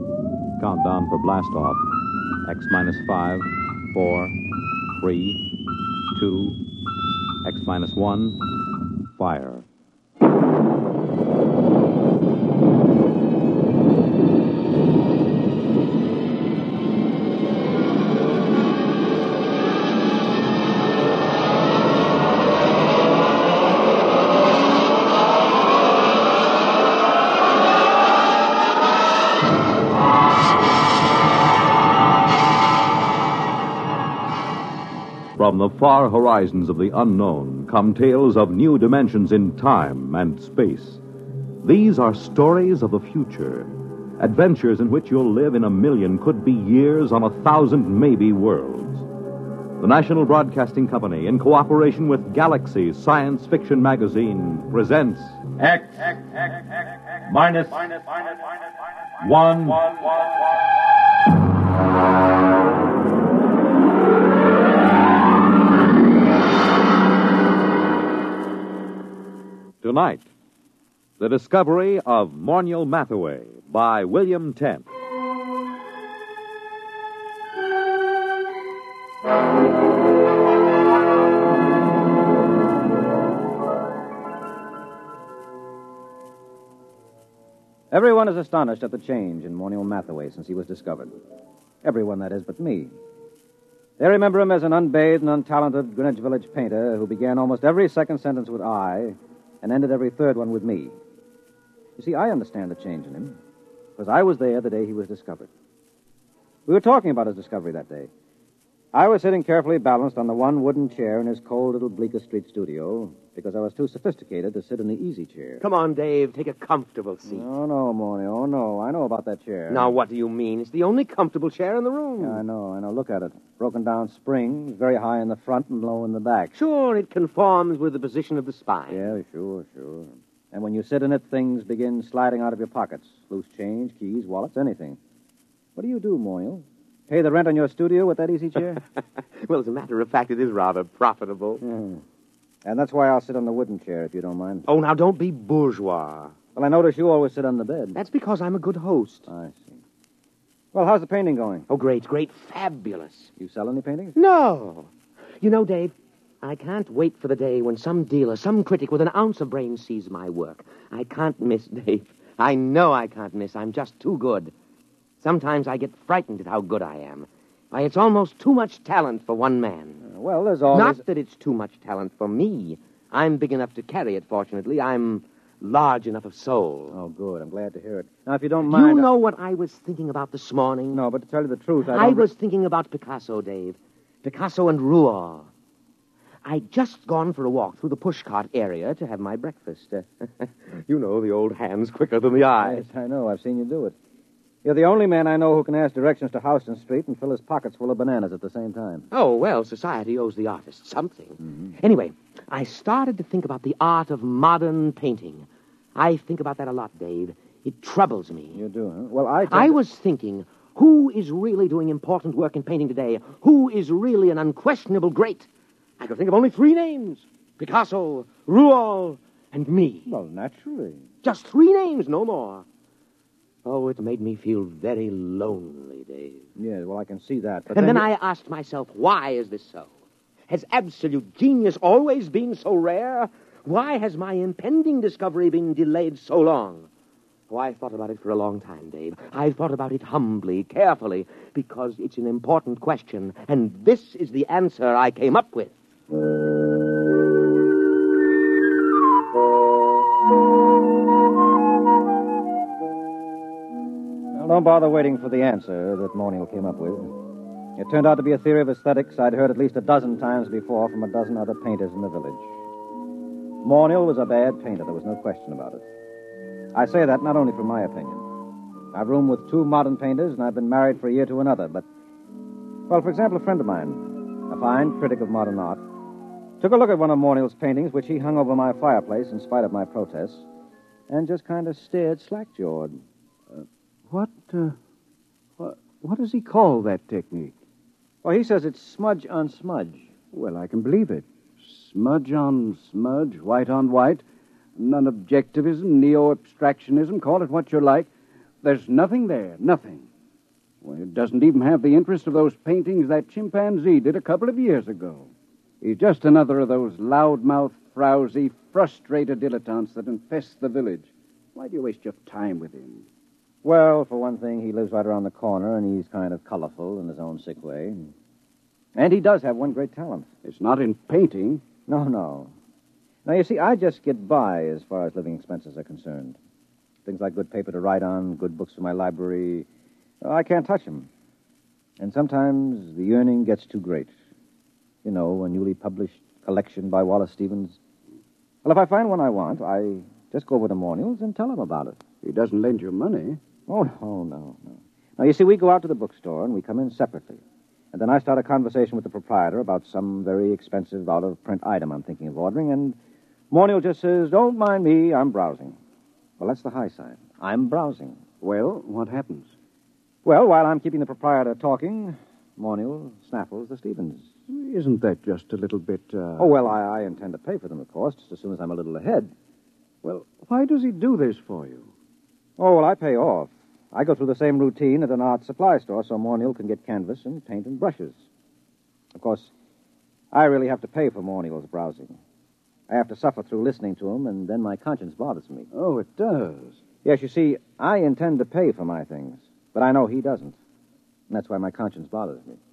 Countdown for blast off. X minus 5, 4, 3, 2, X minus 1, fire. From the far horizons of the unknown come tales of new dimensions in time and space. These are stories of the future, adventures in which you'll live in a million, could be years, on 1,000 maybe worlds. The National Broadcasting Company, in cooperation with Galaxy Science Fiction Magazine, presents X minus 1. Tonight, the discovery of Morniel Mathaway by William Tent. Everyone is astonished at the change in Morniel Mathaway since he was discovered. Everyone, that is, but me. They remember him as an unbathed and untalented Greenwich Village painter who began almost every second sentence with I and ended every third one with me. You see, I understand the change in him, because I was there the day he was discovered. We were talking about his discovery that day. I was sitting carefully balanced on the one wooden chair in his cold little Bleecker Street studio, because I was too sophisticated to sit in the easy chair. Come on, Dave. Take a comfortable seat. Oh, no, Morny. Oh, no. I know about that chair. Now, what do you mean? It's the only comfortable chair in the room. Yeah, I know. Look at it. Broken down springs, very high in the front and low in the back. Sure, it conforms with the position of the spine. Yeah, sure. And when you sit in it, things begin sliding out of your pockets. Loose change, keys, wallets, anything. What do you do, Morny? Pay the rent on your studio with that easy chair? Well, as a matter of fact, it is rather profitable. And that's why I'll sit on the wooden chair, if you don't mind. Oh, now, don't be bourgeois. Well, I notice you always sit on the bed. That's because I'm a good host. I see. Well, how's the painting going? Oh, great, fabulous. You sell any paintings? No. You know, Dave, I can't wait for the day when some dealer, some critic with an ounce of brains sees my work. I can't miss, Dave. I know I can't miss. I'm just too good. Sometimes I get frightened at how good I am. Why, it's almost too much talent for one man. Well, there's always... Not that it's too much talent for me. I'm big enough to carry it, fortunately. I'm large enough of soul. Oh, good. I'm glad to hear it. Now, if you don't mind... You know what I was thinking about this morning? No, but to tell you the truth, I was thinking about Picasso, Dave. Picasso and Rouault. I'd just gone for a walk through the pushcart area to have my breakfast. You know, the old hand's quicker than the eye. Yes, I know. I've seen you do it. You're the only man I know who can ask directions to Houston Street and fill his pockets full of bananas at the same time. Oh, well, society owes the artist something. Mm-hmm. Anyway, I started to think about the art of modern painting. I think about that a lot, Dave. It troubles me. You do, huh? Well, I was thinking, who is really doing important work in painting today? Who is really an unquestionable great? I could think of only 3 names. Picasso, Rouault, and me. Well, naturally. Just 3 names, no more. Oh, it made me feel very lonely, Dave. Yeah, well, I can see that. But and then I asked myself, why is this so? Has absolute genius always been so rare? Why has my impending discovery been delayed so long? Oh, I thought about it for a long time, Dave. I thought about it humbly, carefully, because it's an important question, and this is the answer I came up with. Well, don't bother waiting for the answer that Morniel came up with. It turned out to be a theory of aesthetics I'd heard at least a dozen times before from a dozen other painters in the village. Morniel was a bad painter, there was no question about it. I say that not only from my opinion. I've roomed with 2 modern painters, and I've been married for a year to another, but... Well, for example, a friend of mine, a fine critic of modern art, took a look at one of Morniel's paintings, which he hung over my fireplace in spite of my protests, and just kind of stared slack-jawed. What does he call that technique? Well, he says it's smudge on smudge. Well, I can believe it. Smudge on smudge, white on white, non-objectivism, neo-abstractionism, call it what you like. There's nothing there. Nothing. Well, it doesn't even have the interest of those paintings that chimpanzee did a couple of years ago. He's just another of those loudmouth, frowsy, frustrated dilettantes that infest the village. Why do you waste your time with him? Well, for one thing, he lives right around the corner, and he's kind of colorful in his own sick way. And he does have one great talent. It's not in painting. No. Now, you see, I just get by as far as living expenses are concerned. Things like good paper to write on, good books for my library, I can't touch them. And sometimes the yearning gets too great. You know, a newly published collection by Wallace Stevens. Well, if I find one I want, I just go over to Mornill's and tell him about it. He doesn't lend you money. Oh, no. Now, you see, we go out to the bookstore and we come in separately. And then I start a conversation with the proprietor about some very expensive out-of-print item I'm thinking of ordering, and Mornill just says, "Don't mind me, I'm browsing." Well, that's the high side. I'm browsing. Well, what happens? Well, while I'm keeping the proprietor talking, Mornill snaffles the Stevens. Isn't that just a little bit, Oh, well, I intend to pay for them, of course, just as soon as I'm a little ahead. Well, why does he do this for you? Oh, well, I pay off. I go through the same routine at an art supply store so Mornill can get canvas and paint and brushes. Of course, I really have to pay for Mornill's browsing. I have to suffer through listening to him, and then my conscience bothers me. Oh, it does. Yes, you see, I intend to pay for my things, but I know he doesn't. And that's why my conscience bothers me.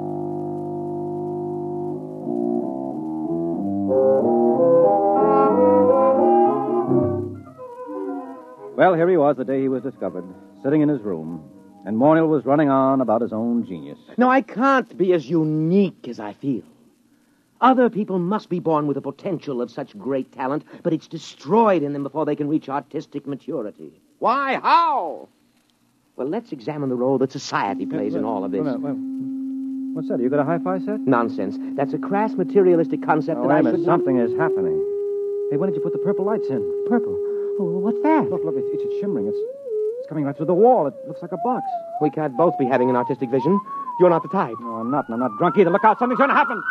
Well, here he was the day he was discovered, sitting in his room, and Mornill was running on about his own genius. No, I can't be as unique as I feel. Other people must be born with the potential of such great talent, but it's destroyed in them before they can reach artistic maturity. Why? How? Well, let's examine the role that society plays in all of this. What's that? You got a hi-fi set? Nonsense. That's a crass materialistic concept that I should... Something is happening. Hey, why did you put the purple lights in? Purple? Oh, what's that? Look, it's shimmering. It's coming right through the wall. It looks like a box. We can't both be having an artistic vision. You're not the type. No, I'm not, and I'm not drunk either. Look out, something's going to happen.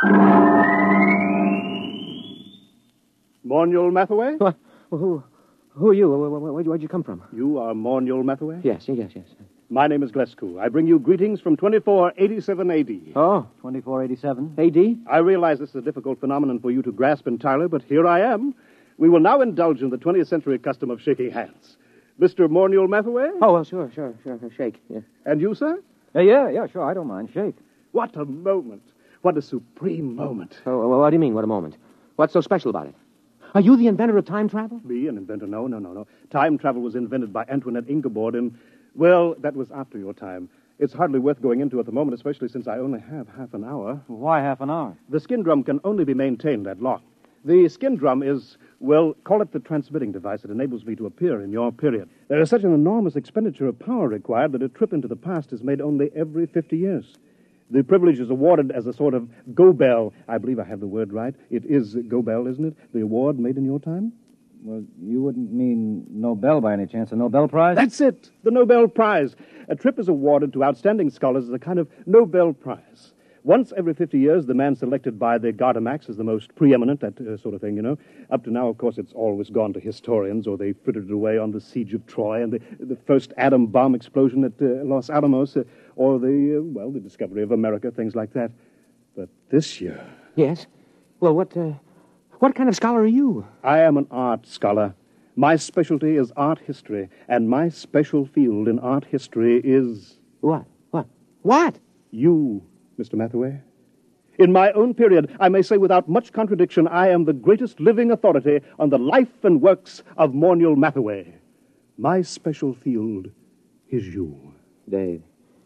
Mornill Mathaway? What? Who are you? Where'd you come from? You are Mornill Mathaway? Yes. My name is Glescu. I bring you greetings from 2487 A.D. Oh, 2487. A.D.? I realize this is a difficult phenomenon for you to grasp entirely, but here I am. We will now indulge in the 20th century custom of shaking hands. Mr. Mornill Mathaway? Oh, well, sure. Shake. Yeah. And you, sir? Yeah, sure. I don't mind. Shake. What a moment. What a supreme moment. Oh, well, what do you mean, what a moment? What's so special about it? Are you the inventor of time travel? Me, an inventor? No. Time travel was invented by Antoinette Ingeborg, and, well, that was after your time. It's hardly worth going into at the moment, especially since I only have half an hour. Why half an hour? The skin drum can only be maintained that long. The skin drum is, well, call it the transmitting device that enables me to appear in your period. There is such an enormous expenditure of power required that a trip into the past is made only every 50 years. The privilege is awarded as a sort of go-bell. I believe I have the word right. It is go-bell, isn't it? The award made in your time? Well, you wouldn't mean Nobel by any chance, a Nobel Prize? That's it, the Nobel Prize. A trip is awarded to outstanding scholars as a kind of Nobel Prize. Once every 50 years, the man selected by the Gardemax is the most preeminent, that sort of thing, you know. Up to now, of course, it's always gone to historians, or they frittered it away on the siege of Troy and the first atom bomb explosion at Los Alamos, or the discovery of America, things like that. But this year... Yes? Well, what kind of scholar are you? I am an art scholar. My specialty is art history, and my special field in art history is... What? What? You, Mr. Mathaway. In my own period, I may say without much contradiction, I am the greatest living authority on the life and works of Mornill Mathaway. My special field is you. Dave,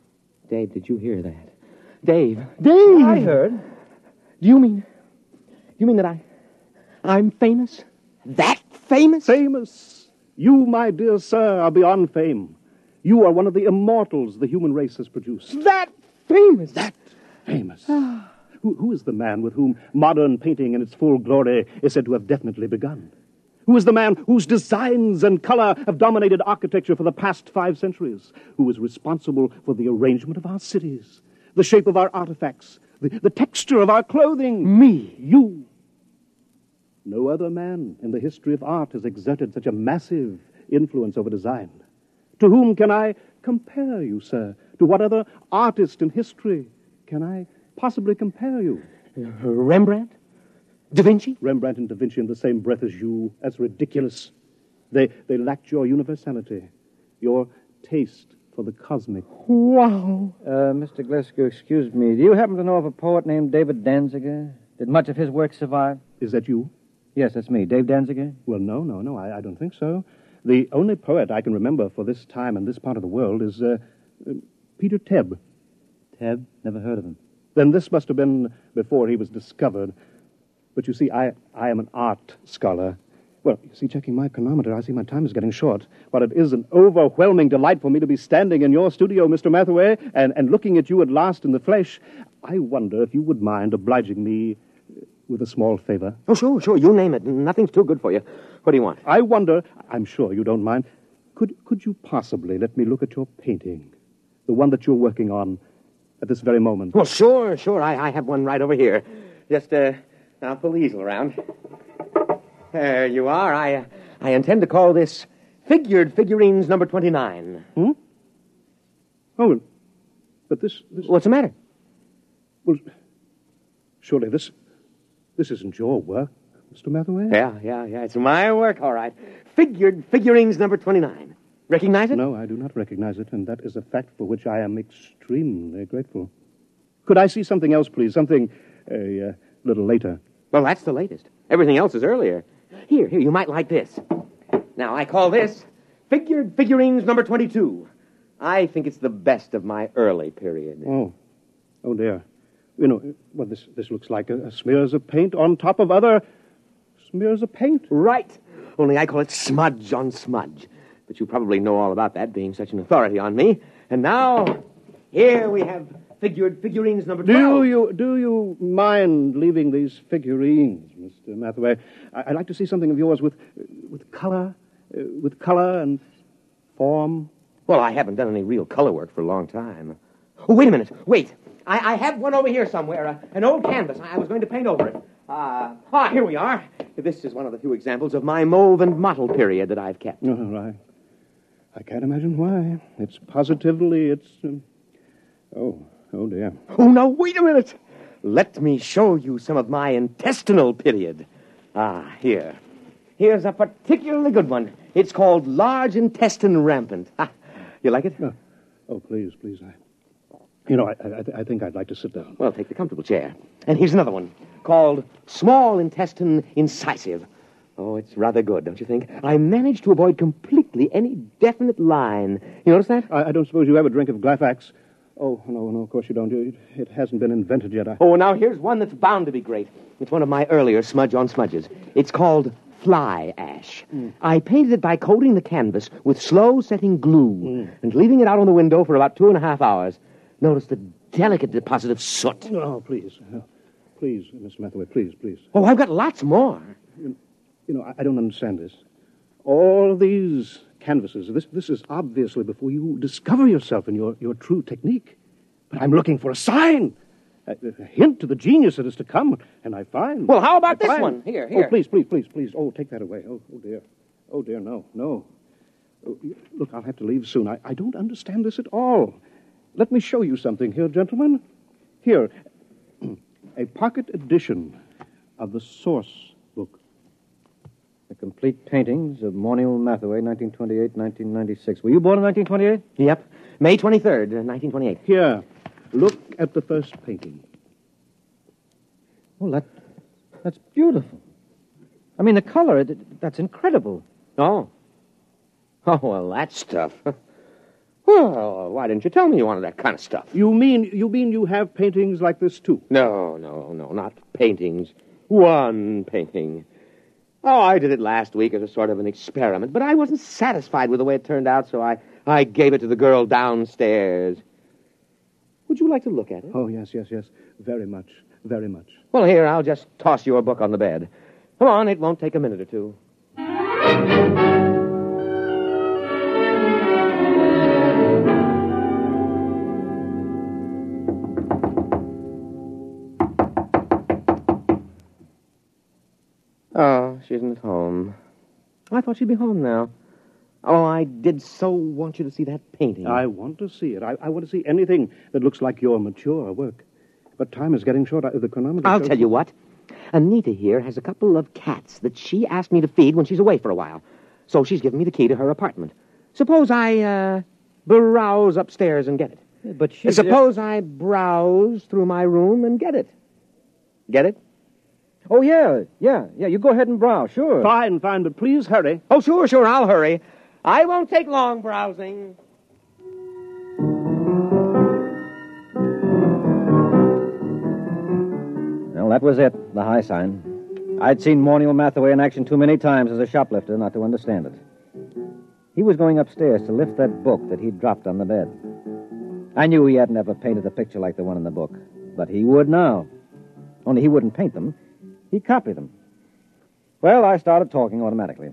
did you hear that? Dave! I heard. Do you mean that I'm famous? That famous? Famous? You, my dear sir, are beyond fame. You are one of the immortals the human race has produced. That famous? That famous. Who is the man with whom modern painting in its full glory is said to have definitely begun? Who is the man whose designs and color have dominated architecture for the past 5 centuries? Who is responsible for the arrangement of our cities, the shape of our artifacts, the texture of our clothing? Me. You. No other man in the history of art has exerted such a massive influence over design. To whom can I compare you, sir? To what other artist in history can I possibly compare you? Rembrandt? Da Vinci? Rembrandt and Da Vinci in the same breath as you. That's ridiculous. They lacked your universality, your taste for the cosmic. Wow. Mr. Glasgow, excuse me. Do you happen to know of a poet named David Danziger? Did much of his work survive? Is that you? Yes, that's me. Dave Danziger? Well, no, I don't think so. The only poet I can remember for this time and this part of the world is Peter Tebb. Tebb? Never heard of him. Then this must have been before he was discovered. But you see, I am an art scholar. Well, you see, checking my chronometer, I see my time is getting short. But it is an overwhelming delight for me to be standing in your studio, Mr. Mathaway, and looking at you at last in the flesh. I wonder if you would mind obliging me with a small favor. Oh, sure. You name it. Nothing's too good for you. What do you want? I wonder, I'm sure you don't mind, could you possibly let me look at your painting? The one that you're working on at this very moment. Well, sure. I have one right over here. Just, I'll pull the easel around. There you are. I intend to call this Figured Figurines number 29. Oh, but this... What's the matter? Well, surely this isn't your work, Mr. Mathaway? Yeah. It's my work, all right. Figured Figurines number 29. Recognize it? No, I do not recognize it, and that is a fact for which I am extremely grateful. Could I see something else, please? Something a little later. Well, that's the latest. Everything else is earlier. Here, you might like this. Now, I call this Figured Figurines number 22. I think it's the best of my early period. Oh dear. You know, well, this looks like smears of paint on top of other smears of paint. Right. Only I call it smudge on smudge. But you probably know all about that, being such an authority on me. And now, here we have Figured Figurines number 12. Do you mind leaving these figurines, Mr. Mathaway? I'd like to see something of yours with color and form. Well, I haven't done any real color work for a long time. Oh, wait a minute. Wait. I have one over here somewhere, an old canvas. I was going to paint over it. Here we are. This is one of the few examples of my mauve and mottled period that I've kept. Oh, right. I can't imagine why. It's positively, Oh, dear. Oh, now, wait a minute. Let me show you some of my intestinal period. Here. Here's a particularly good one. It's called Large Intestine Rampant. You like it? Oh, please. I think I'd like to sit down. Well, take the comfortable chair. And here's another one called Small Intestine Incisive. Oh, it's rather good, don't you think? I managed to avoid completely any definite line. You notice that? I don't suppose you have a drink of Glafax. Oh, no, of course you don't. It hasn't been invented yet. Oh, now here's one that's bound to be great. It's one of my earlier smudge on smudges. It's called Fly Ash. I painted it by coating the canvas with slow-setting glue and leaving it out on the window for about 2.5 hours. Notice the delicate deposit of soot. Oh, please. Please, Miss Mathaway, please. Oh, I've got lots more. You know, I don't understand this. All these canvases, this is obviously before you discover yourself and your true technique. But I'm looking for a sign, a hint to the genius that is to come, and I find... Well, how about this one? Here. Oh, please. Oh, take that away. Oh, dear. Oh, dear, no. Oh, look, I'll have to leave soon. I don't understand this at all. Let me show you something here, gentlemen. Here, a pocket edition of the source book. The complete paintings of Morniel Mathaway, 1928-1996. Were you born in 1928? Yep. May 23rd, 1928. Here, look at the first painting. Well, that's beautiful. I mean, the color, that's incredible. Oh, well, that stuff. Well, why didn't you tell me you wanted that kind of stuff? You mean you have paintings like this, too? No, not paintings. One painting. Oh, I did it last week as a sort of an experiment, but I wasn't satisfied with the way it turned out, so I gave it to the girl downstairs. Would you like to look at it? Oh, yes. Very much. Well, here, I'll just toss your book on the bed. Come on, it won't take a minute or two. Oh, she isn't at home. I thought she'd be home now. Oh, I did so want you to see that painting. I want to see it. I want to see anything that looks like your mature work. But time is getting short. The chronometer I'll shows- tell you what. Anita here has a couple of cats that she asked me to feed when she's away for a while. So she's given me the key to her apartment. Suppose I, browse upstairs and get it. But she... Suppose I browse through my room and get it. Get it? Oh, yeah. You go ahead and browse, sure. Fine, but please hurry. Oh, sure, I'll hurry. I won't take long browsing. Well, that was it, the high sign. I'd seen Morniel Mathaway in action too many times as a shoplifter not to understand it. He was going upstairs to lift that book that he'd dropped on the bed. I knew he hadn't ever painted a picture like the one in the book, but he would now. Only he wouldn't paint them. He'd copy them. Well, I started talking automatically.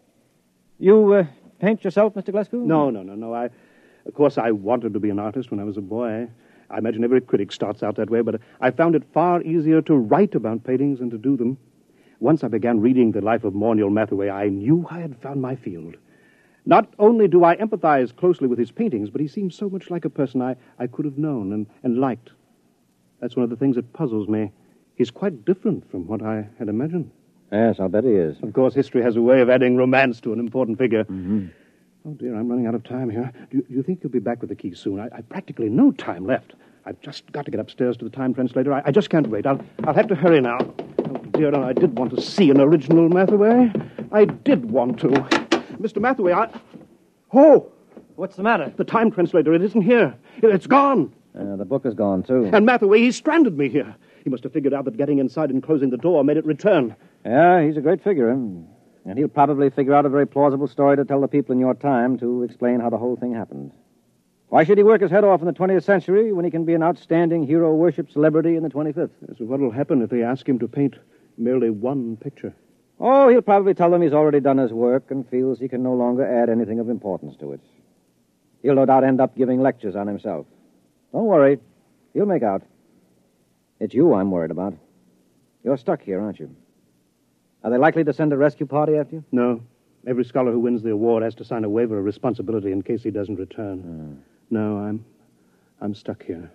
You paint yourself, Mr. Glasgow? No. Of course, I wanted to be an artist when I was a boy. I imagine every critic starts out that way, but I found it far easier to write about paintings than to do them. Once I began reading the life of Morniel Mathaway, I knew I had found my field. Not only do I empathize closely with his paintings, but he seems so much like a person I could have known and liked. That's one of the things that puzzles me. He's quite different from what I had imagined. Yes, I'll bet he is. Of course, history has a way of adding romance to an important figure. Mm-hmm. Oh, dear, I'm running out of time here. Do you think you'll be back with the key soon? I've practically no time left. I've just got to get upstairs to the time translator. I just can't wait. I'll have to hurry now. Oh, dear, I did want to see an original Mathaway. I did want to. Mr. Mathaway, Oh! What's the matter? The time translator, it isn't here. It's gone. The book is gone, too. And Mathaway, he stranded me here. He must have figured out that getting inside and closing the door made it return. Yeah, he's a great figure. And he'll probably figure out a very plausible story to tell the people in your time to explain how the whole thing happened. Why should he work his head off in the 20th century when he can be an outstanding hero-worship celebrity in the 25th? So what will happen if they ask him to paint merely one picture? Oh, he'll probably tell them he's already done his work and feels he can no longer add anything of importance to it. He'll no doubt end up giving lectures on himself. Don't worry. He'll make out. It's you I'm worried about. You're stuck here, aren't you? Are they likely to send a rescue party after you? No. Every scholar who wins the award has to sign a waiver of responsibility in case he doesn't return. No, I'm stuck here.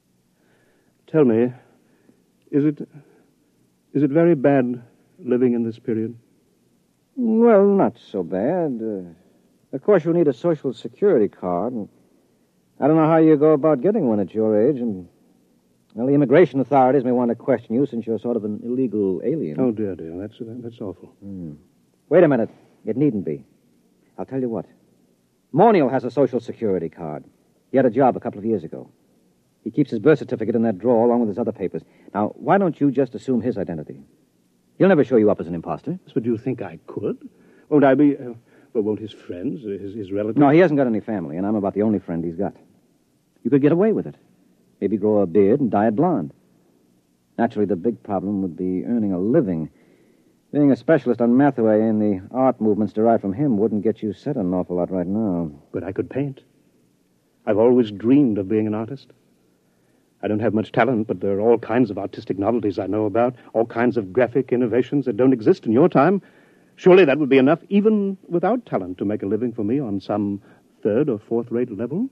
Tell me, is it very bad living in this period? Well, not so bad. Of course, you'll need a Social Security card, and I don't know how you go about getting one at your age, and, well, the immigration authorities may want to question you since you're sort of an illegal alien. Oh, dear, that's awful. Wait a minute. It needn't be. I'll tell you what. Morniel has a Social Security card. He had a job a couple of years ago. He keeps his birth certificate in that drawer along with his other papers. Now, why don't you just assume his identity? He'll never show you up as an imposter. But do you think I could? Won't I be... won't his friends, his relatives... No, he hasn't got any family, and I'm about the only friend he's got. You could get away with it. Maybe grow a beard and dye it blonde. Naturally, the big problem would be earning a living. Being a specialist on Mathaway and the art movements derived from him wouldn't get you set an awful lot right now. But I could paint. I've always dreamed of being an artist. I don't have much talent, but there are all kinds of artistic novelties I know about, all kinds of graphic innovations that don't exist in your time. Surely that would be enough, even without talent, to make a living for me on some third or fourth-rate level.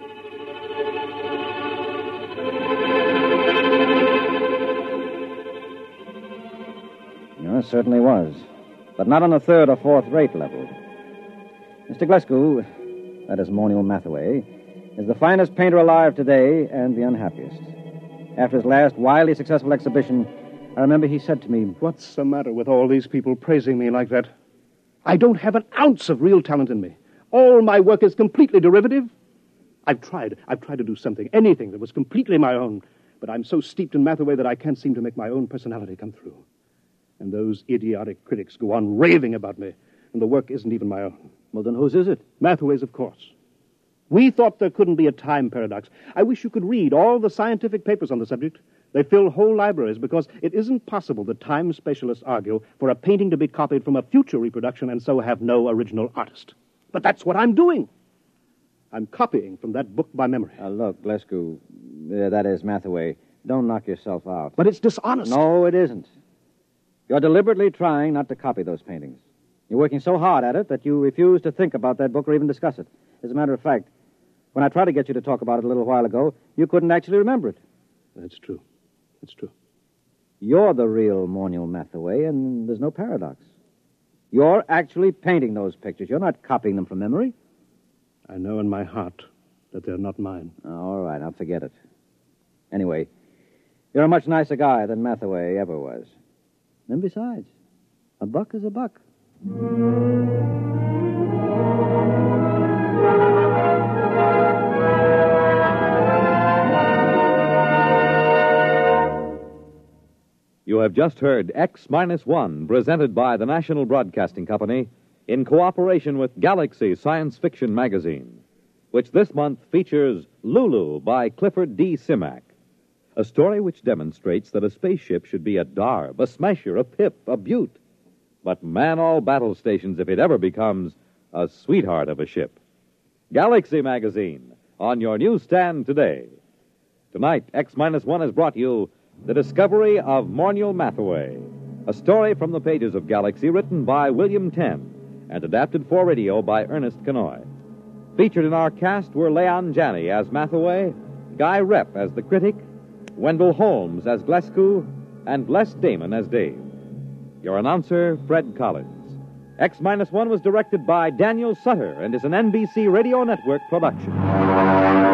It certainly was. But not on a third or fourth-rate level. Mr. Glasgow, that is Morniel Mathaway, is the finest painter alive today and the unhappiest. After his last wildly successful exhibition, I remember he said to me, "What's the matter with all these people praising me like that? I don't have an ounce of real talent in me. All my work is completely derivative. I've tried to do something, anything that was completely my own, but I'm so steeped in Mathaway that I can't seem to make my own personality come through. And those idiotic critics go on raving about me, and the work isn't even my own." "Well, then whose is it?" "Mathaway's, of course. We thought there couldn't be a time paradox. I wish you could read all the scientific papers on the subject. They fill whole libraries because it isn't possible that time specialists argue for a painting to be copied from a future reproduction and so have no original artist. But that's what I'm doing. I'm copying from that book by memory." Look, Glasgow, that is Mathaway. Don't knock yourself out. But it's dishonest. No, it isn't. You're deliberately trying not to copy those paintings. You're working so hard at it that you refuse to think about that book or even discuss it. As a matter of fact, when I tried to get you to talk about it a little while ago, you couldn't actually remember it. That's true. That's true. You're the real Morniel Mathaway, and there's no paradox. You're actually painting those pictures. You're not copying them from memory. I know in my heart that they're not mine. All right, now forget it. Anyway, you're a much nicer guy than Mathaway ever was. And besides, a buck is a buck. You have just heard X-1, presented by the National Broadcasting Company in cooperation with Galaxy Science Fiction Magazine, which this month features Lulu by Clifford D. Simak, a story which demonstrates that a spaceship should be a Darb, a Smasher, a Pip, a Butte, but man all battle stations if it ever becomes a sweetheart of a ship. Galaxy Magazine, on your newsstand today. Tonight, X-1 has brought you The Discovery of Morniel Mathaway, a story from the pages of Galaxy written by William Tenn and adapted for radio by Ernest Kenoy. Featured in our cast were Leon Janney as Mathaway, Guy Repp as the critic, Wendell Holmes as Glescu, and Les Damon as Dave. Your announcer, Fred Collins. X-1 was directed by Daniel Sutter and is an NBC Radio Network production.